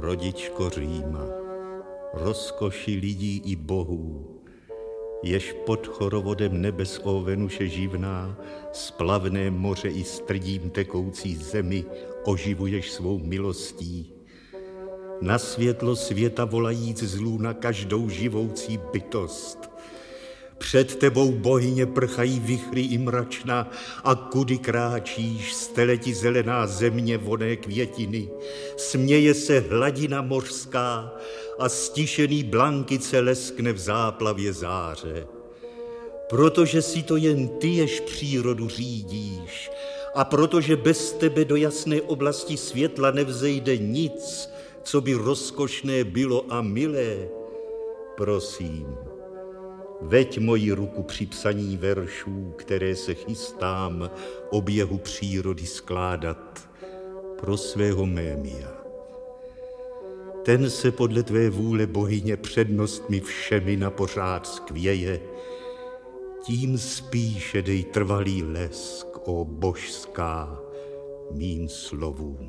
Rodičko Říma, rozkoši lidí i bohů, jež pod chorovodem nebes o Venuše živná, splavné moře i strdím tekoucí zemi oživuješ svou milostí. Na světlo světa volajíc z lůna každou živoucí bytost. Před tebou, bohyně, prchají vichry i mračna a kudy kráčíš, stele ti zelená země vonné květiny. Směje se hladina mořská a stišený Blankice leskne v záplavě záře. Protože si to jen ty, jež přírodu řídíš, a protože bez tebe do jasné oblasti světla nevzejde nic, co by rozkošné bylo a milé, prosím, veď moji ruku při psaní veršů, které se chystám oběhu přírody skládat pro svého Mémia. Ten se podle tvé vůle, bohyně, přednostmi všemi na pořád skvěje, tím spíše dej trvalý lesk, ó božská, mým slovům.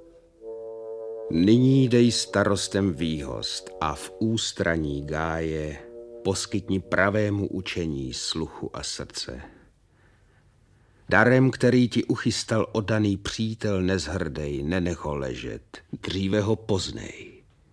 Nyní dej starostem výhost a v ústraní Gáje poskytni pravému učení sluchu a srdce. Darem, který ti uchystal oddaný přítel nezhrdej, nenech ho ležet, dříve ho poznej.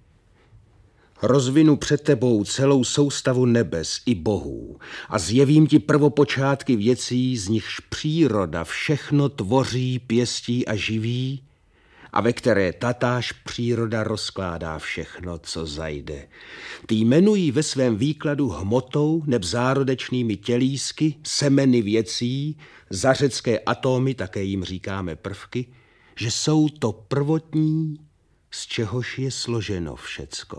Rozvinu před tebou celou soustavu nebes i bohů a zjevím ti prvopočátky věcí, z nichž příroda všechno tvoří, pěstí a živí, a ve které tatáž příroda rozkládá všechno, co zajde. Ty jmenují ve svém výkladu hmotou neb zárodečnými tělísky, semeny věcí, za řecké atomy, také jim říkáme prvky, že jsou to prvotní, z čehož je složeno všecko.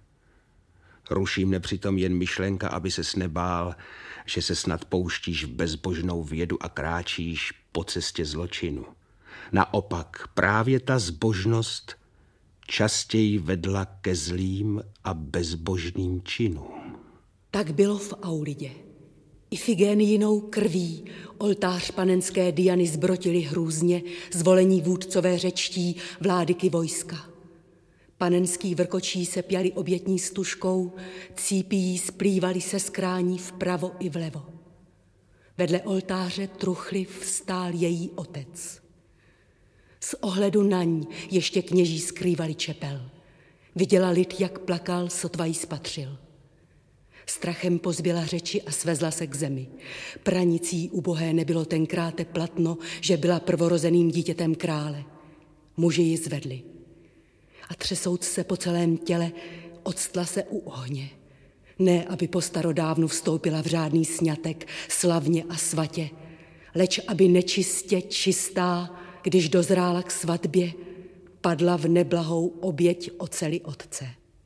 Ruší mne přitom jen myšlenka, aby ses nebál, že se snad pouštíš v bezbožnou vědu a kráčíš po cestě zločinu. Naopak právě ta zbožnost častěji vedla ke zlým a bezbožným činům. Tak bylo v Aulidě. Ifigénijinou krví oltář panenské Diany zbrotili hrůzně zvolení vůdcové řečtí vládyky vojska. Panenský vrkočí se pěli obětní stužkou, cípí splývali se skrání vpravo i vlevo. Vedle oltáře truchliv stál její otec. Z ohledu naň ještě kněží skrývali čepel. Viděla lid, jak plakal, sotva jí spatřil. Strachem pozbyla řeči a svezla se k zemi. Pranicí ubohé nebylo tenkrát platno, že byla prvorozeným dítětem krále. Muži ji zvedli. A třesouc se po celém těle, octla se u ohně. Ne, aby po starodávnu vstoupila v řádný sňatek, slavně a svatě, leč aby nečistě čistá, když dozrála k svatbě, padla v neblahou oběť oceli otce.